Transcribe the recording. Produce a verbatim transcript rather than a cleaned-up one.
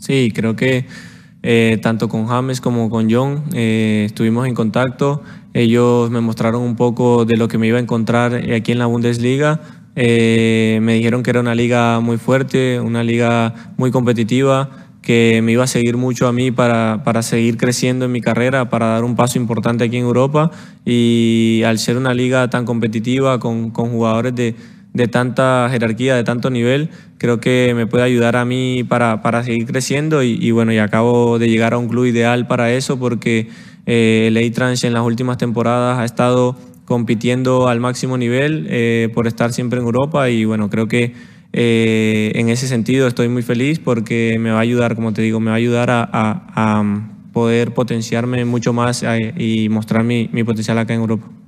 Sí, creo que eh, tanto con James como con John eh, estuvimos en contacto. Ellos me mostraron un poco de lo que me iba a encontrar eh, aquí en la Bundesliga. Eh, me dijeron que era una liga muy fuerte, una liga muy competitiva, que me iba a seguir mucho a mí para, para seguir creciendo en mi carrera, para dar un paso importante aquí en Europa. Y al ser una liga tan competitiva, con, con jugadores de, de tanta jerarquía, de tanto nivel, creo que me puede ayudar a mí para, para seguir creciendo y, y bueno, y acabo de llegar a un club ideal para eso porque eh, el Eintracht en las últimas temporadas ha estado compitiendo al máximo nivel eh, por estar siempre en Europa y bueno, creo que eh, en ese sentido estoy muy feliz porque me va a ayudar, como te digo, me va a ayudar a, a- a poder potenciarme mucho más eh, y mostrar mi, mi potencial acá en Europa.